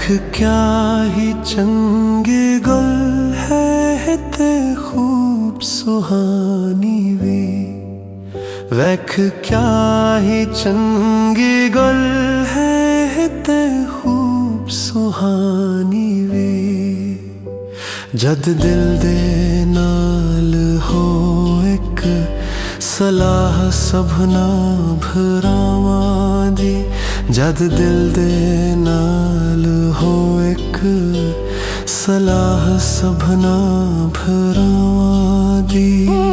क्या ही चंगे गुल है ते खूब सुहानी वे, वैख क्या ही चंगे गुल है ते खूब सुहानी वे। जद दिल दे नाल हो एक सलाह सबना भरावां दी, जद दिल दे नाल हो एक सलाह सबना भरावां दी।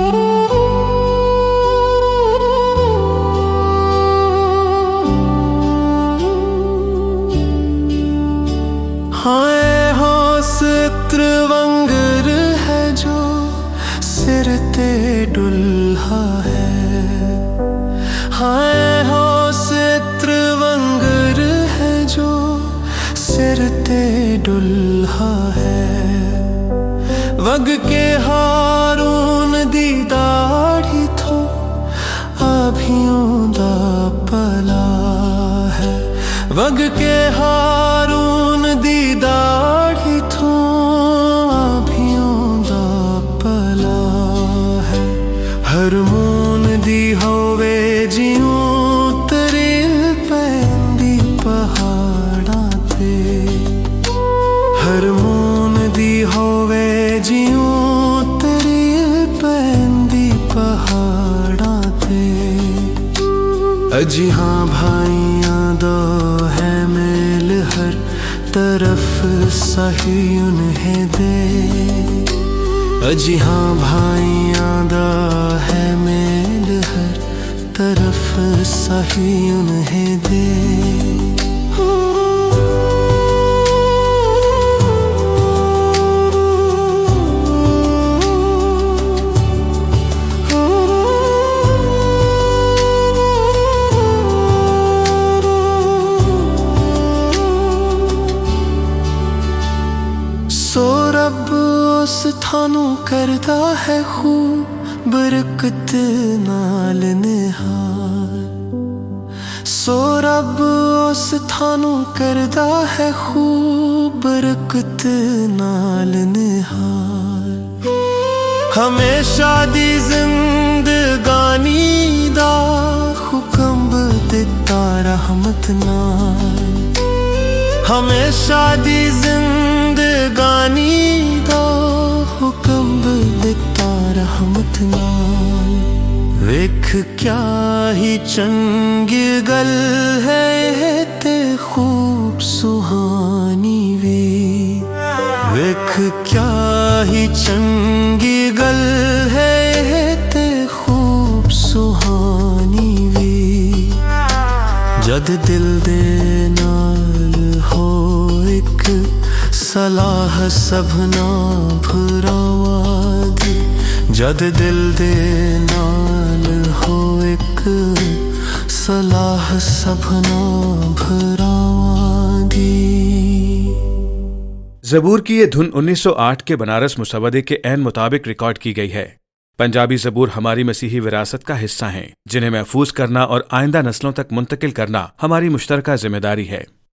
हाय होस त्रिवंगर है जो सिर ते दुल्हा है, हाय होस त्रिवंगर है जो सिर ते दुल्हा है। वग के हारून दी दाढ़ी थो अभियों दा पला है, वग के हारून दी दाढ़ी थो अभियों दा पला है। हर मून दी होवे जिऊं तरेल पैंदी पहाड़ां ते, हर मून दी होवे जिऊं तरेल पैंदी पहाड़ां ते। अजी हाँ भाइयां दा है मेल हर तरफ सही उन्हें दे, अजी हाँ भाइयां दा है मेल हर तरफ सही उन्हें दे। सो रब उस थानू करदा है खूब बरकत नाल निहाल, सो रब उस थानू करदा है खूब बरकत नाल निहाल। हमेशा दी जिंदगानी दा हुक्म दिता रहमत नाल, हमेशा दी जिंदगानी दा हुक्म दिता रहमत नाल। वेख क्या ही चंगी गल है ते खूब सुहानी वे, वेख क्या ही चंगी गल है ते खूब सुहानी वे। जद दिल दे नाल हो एक सलाह सबना भरावां दी, जद दिल दे नाल हो एक सलाह सबना भरावां दी। ज़बूर की ये धुन 1908 के बनारस मुसव्वदे के ऐन मुताबिक रिकॉर्ड की गई है। पंजाबी ज़बूर हमारी मसीही विरासत का हिस्सा हैं, जिन्हें महफूज करना और आइंदा नस्लों तक मुंतकिल करना हमारी मुश्तरका जिम्मेदारी है।